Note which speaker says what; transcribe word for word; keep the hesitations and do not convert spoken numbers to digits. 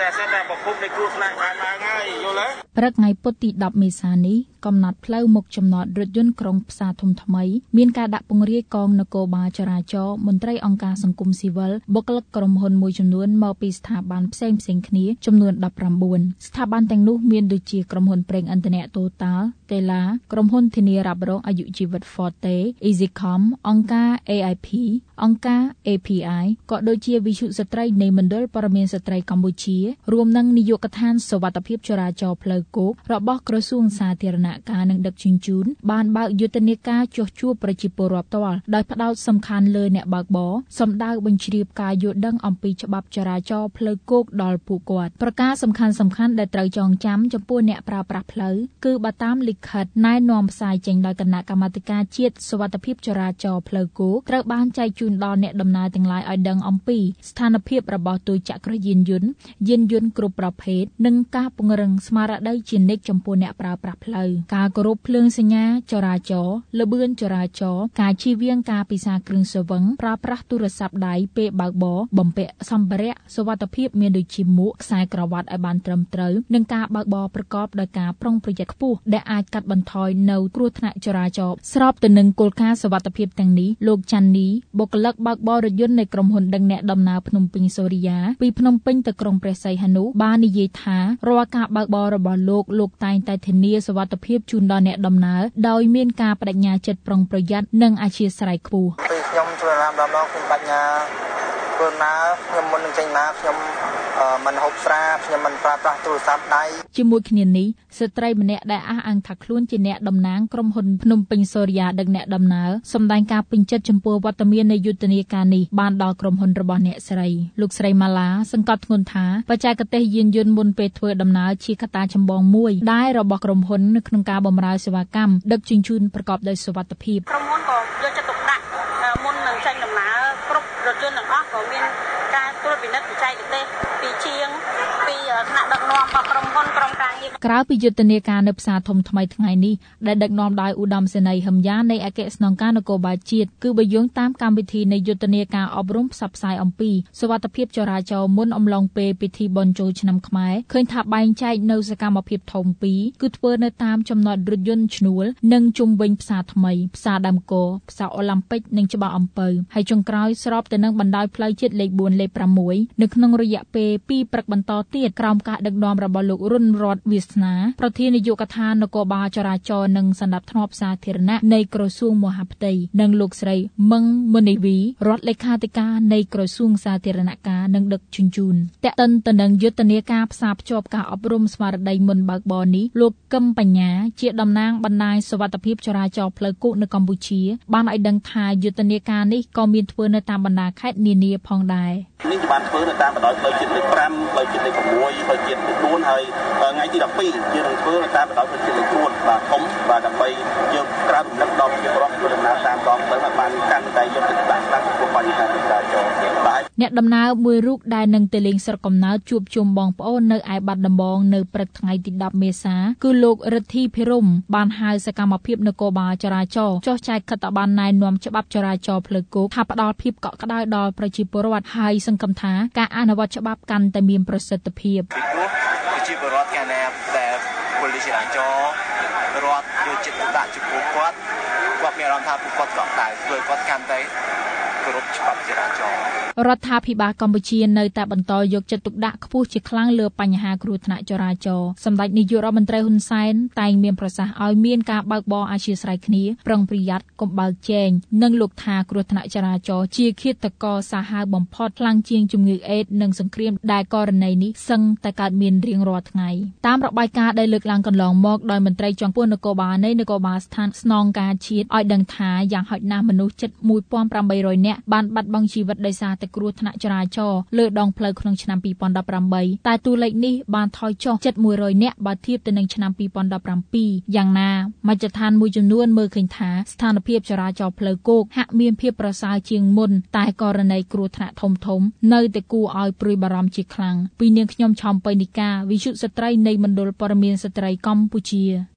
Speaker 1: សិនតែប្រភពនៃគ្រោះថ្នាក់បានឡើងហើយយល់ទេ
Speaker 2: ព្រឹកថ្ងៃពុធទីដប់មេសានេះកំណត់ផ្លូវមុខចំណតរថយន្តក្រុងផ្សារធំថ្មីមានការដាក់ពង្រាយកងនគរបាលចរាចរណ៍មន្ត្រីអង្គការសង្គមស៊ីវិលបុគ្គលិកក្រុមហ៊ុនមួយចំនួនមកពីស្ថាប័នផ្សេងផ្សេងគ្នាចំនួនដប់ប្រាំបួនស្ថាប័នទាំងនោះមានដូចជាក្រុមហ៊ុនប្រេងឥន្ធនៈ Total តេឡាក្រុមហ៊ុនធានារ៉ាប់រងអាយុជីវិត Forte EasyCom អង្គការ เอ ไอ พี អង្គការ เอ พี ไอ ក៏ដូចជាវិទ្យុស្ត្រីនៃមណ្ឌលព័ត៌មានស្ត្រីកម្ពុជារួមនឹងនាយកដ្ឋានសុវត្ថិភាពចរាចរណ៍ផ្លូវគោករបស់ក្រសួងសាធារណការនិងដឹកជញ្ជូនបានបើកយុទ្ធនាការចុះជួបប្រជាពលរដ្ឋផ្ទាល់ដោយផ្ដោតសំខាន់លើអ្នកបើកបរសម្ដៅបញ្ជ្រាបការយល់ដឹងអំពីច្បាប់ចរាចរណ៍ផ្លូវគោកដល់ពួកគាត់ប្រការសំខាន់សំខាន់ដែលត្រូវចងចាំចំពោះអ្នកប្រើប្រាស់ផ្លូវគឺបើតាមលិខិតណែនាំផ្សាយចេញដោយគណៈកម្មាធិការជាតិសុវត្ថិភាពចរាចរណ៍ផ្លូវគោកត្រូវបានចែកជូនដល់អ្នកដំណើរទាំងឡាយឲ្យដឹងអំពីស្ថានភាពរបស់ទូចក្រយានយន្តយានយន្តគ្រប់ប្រភេទនិងការពង្រឹងស្មារតីជានិច្ចចំពោះអ្នកប្រើប្រាស់ផ្លូវការគោរពភ្លើងសញ្ញាចរាចរណ៍ល្បឿនចរាចរណ៍ការជៀសវាងការពិសាគ្រឿងស្រវឹងប្រើប្រាស់ទូរស័ព្ទដៃពេលបើកបរបំពាក់សម្ភារៈសុវត្ថិភាពមានដូចជាមួកខ្សែក្រវាត់ឲ្យបានត្រឹមត្រូវនិងការបើកបរប្រកបដោយការប្រុងប្រយ័ត្នខ្ពស់ដែលអាចកាត់បន្ថយនៅគ្រោះថ្នាក់ចរាចរណ៍ស្របទៅនឹងគោលការណ៍សុវត្ថិភាពទាំងនេះលោកច័ន្ទនីបុគ្គលិកបើកបររថយន្តនៃក្រុមហ៊ុនដឹកអ្នកដំណើរភ្នំពេញសូរិយាពីភ្នំពេញទៅក្រុងព្រះសីហនុបាននិយាយថារាល់ការបើកបររបស់លោកលោកតែងតែធានាសុវត្ថិភាពជូនដល់អ្នកដំណើរដោយមានការបដិញ្ញាចិត្តប្រុងប្រយ័ត្ននិងអធ្យាស្រ័យខ្ពស់
Speaker 3: ពេលខ្ញុំធ្វើដំណើរដល់ខ្ញុំបញ្ញាធ្វើដំណើរខ្ញុំមុននឹងចេញមកខ្ញុំមិនហូបស្រាខ្ញុំមិនប្រើប្រាស់ទូរស័ព្ទដៃ
Speaker 2: ជាមួយគ្នានេះស្ត្រីម្នាក់ដែលអះអាងថាខ្លួនជាអ្នកតំណាងក្រុមហ៊ុនភ្នំពេញសូរិយាដឹកអ្នកដំណើរសម្ដែងការពេញចិត្តចំពោះវត្តមាននៃយុទ្ធនាការនេះបានដល់ក្រុមហ៊ុនរបស់អ្នកស្រីលោកស្រីម៉ាឡាសង្កត់ធ្ងន់ថាបច្ចេកទេសយានយន្តមុនពេលធ្វើដំណើរជាកត្តាចម្បងមួយដែលរបស់ក្រុមហ៊ុនក្នុងការបម្រើសេវាកម្មដឹកជញ្ជូនប្រកបដោយសុវត្ថិភាព
Speaker 4: ក្រុមហ៊ុនក៏យកចិត្តទុកដាក់មុននឹងចេញដំណើរគ្រប់រថយន្តទាំងអស់ក៏មានការត្រួតពិនិត្យបច្ចេកទេសពីជាងពីថ្នាក់ដឹកនាំរបស់ក្រុមហ៊ុនក្រុមការងារ
Speaker 2: ក្រៅពីយុទ្ធនាការនៅផ្សារធំថ្មីថ្ងៃនេះដែលដឹកនាំដោយឧត្តមសេនីយ៍ហឹមយ៉ានៃអគ្គស្នងការនគរបាលជាតិគឺបើយោងតាមកម្មវិធីនៃយុទ្ធនាការអប់រំផ្សព្វផ្សាយអំពីសុវត្ថិភាពចរាចរណ៍មុនអំឡុងពេលពិធីបុណ្យចូលឆ្នាំខ្មែរឃើញថាបែងចែកនៅសកម្មភាពធំពីរគឺធ្វើនៅតាមចំណតរថយន្តឈ្នួលនិងជុំវិញផ្សារថ្មីផ្សារដើមកោផ្សារអូឡ িম্প ពិកនិងច្បារអំពៅហើយចុងក្រោយស្របទៅនឹងបណ្ដោយផ្លូវជាតិលេខបួនលេខប្រាំមួយនៅក្នុងរយៈពេលពីរព្រឹកបន្តទៀតក្រោមការដឹកនាំរបស់លោករុនរតន៍វាសនាប្រធាននាយកដ្ឋាននគរបាលចរាចរណ៍និងសណ្ដាប់ធ្នាប់សាធារណៈនៃក្រសួងមហាផ្ទៃនិងលោកស្រីមឹងមុនីវីរដ្ឋលេខាធិការនៃក្រសួងសាធារណការនិងដឹកជញ្ជូនតែកតិនទៅនឹងយុទ្ធនាការផ្សារភ្ជាប់ការអប់រំស្មារតីមុនបើកបរនេះលោកកឹមបញ្ញាជាតំណាងបណ្ដាញសុវត្ថិភាពចរាចរណ៍ផ្លូវគោកនៅកម្ពុជាបានឲ្យដឹងថាយុទ្ធនាការនេះក៏មានធ្វើនៅតាមបណ្ដាខេត្តនានាផងដែរ
Speaker 1: នេះបានធ្វើនៅតាមបណ្ដោយផ្លូវជាតិលេខប្រាំផ្លូវជាតិលេខ៦ផ្លូវជាតិលេខបួនហើយថ្ងៃទីដប់ពីរយើងនឹងធ្វើនៅតាមបណ្ដោយផ្លូវជាតិលេខបួនបាទធំបាទដើម្បីយើងក្រាបរំលឹកដល់ប្រជាពលរដ្ឋធ្វើដំណើរតាមដងផ្លូវបានកាន់តែយកចិត្តទុកដាក់ខ្លាំងចំពោះបញ្ហាចរាចរណ៍
Speaker 2: បាទអ្នកដំណើរមួយរូបដែលនឹងទៅលេងស្រុកកំណើតជួបជុំបងប្អូននៅឯបាត់ដំបងនៅព្រឹកថ្ងៃទីដប់មេសាគឺលោករិទ្ធីភិរមបានហៅសកម្មភាពនគរបាលចរាចរណ៍ចុះចែកខិត្តប័ណ្ណណែនាំច្បាប់ចរាចរណ៍ផ្លូវគោកថាផ្ដល់ភាពកក់ក្ដៅដល់ប្រជាពលរដ្ឋហើយសង្ឃឹមថាការអនុវត្តច្បាប់កាន់តែមានប្រសិទ្ធភាព
Speaker 3: ពីព្រោះប្រជាពលរដ្ឋកាលណាដែលពលិចរាចរណ៍រដ្ឋយកចិត្តទុកដាក់ចំពោះគាត់គាត់មានអារម្មណ៍ថាពួកគាត់កក់ក្ដៅធ្វើគាត់កាន់តែគោរពច្បាប់ចរាចរណ៍
Speaker 2: រដ្ឋាភិបាលកម្ពុជានៅតែបន្តយកចិត្តទុកដាក់ខ្ពស់ជាខ្លាំងលើបញ្ហាគ្រោះថ្នាក់ចរាចរណ៍សម្ដេចនាយករដ្ឋមន្ត្រីហ៊ុនសែនតែងមានប្រសាសន៍ឲ្យមានការបើកបរអធ្យាស្រ័យគ្នាប្រុងប្រយ័ត្នកុំបើកចែងនិងលោកថាគ្រោះថ្នាក់ចរាចរណ៍ជាឃាតករសាហាវបំផុតខ្លាំងជាងជំងឺអេដស៍និងសង្គ្រាមដែលករណីនេះសឹងតែកើតមានរៀងរាល់ថ្ងៃតាមរបាយការណ៍ដែលលើកឡើងកន្លងមកដោយមន្ត្រីជាន់ខ្ពស់នគរបាលនៃនគរបាលស្ថានស្នងការជាតិឲ្យដឹងថាយ៉ាងហោចណាស់មនុស្សជិតមួយពាន់ប្រាំបីរយនាក់បានបាត់បង់ជីវិតដោយសារតែគ្រោះថ្នាក់ចរាចរណ៍លើដងផ្លូវក្នុងឆ្នាំពីរពាន់ដប់ប្រាំបីតែតួលេខនេះបានថយចុះជិតមួយរយនាក់បើធៀបទៅនឹងឆ្នាំពីរពាន់ដប់ប្រាំពីរយ៉ាងណាមជ្ឈដ្ឋានមួយចំនួនមើលឃើញថាស្ថានភាពចរាចរណ៍ផ្លូវគោកហាក់មានភាពប្រសើរជាងមុនតែករណីគ្រោះថ្នាក់ធំធំនៅតែគួរឲ្យព្រួយបារម្ភជាខ្លាំងពីនាងខ្ញុំឆោមបៃនិកាវិទ្យុស្ត្រីនៃមណ្ឌលព័ត៌មានស្ត្រីកម្ពុជា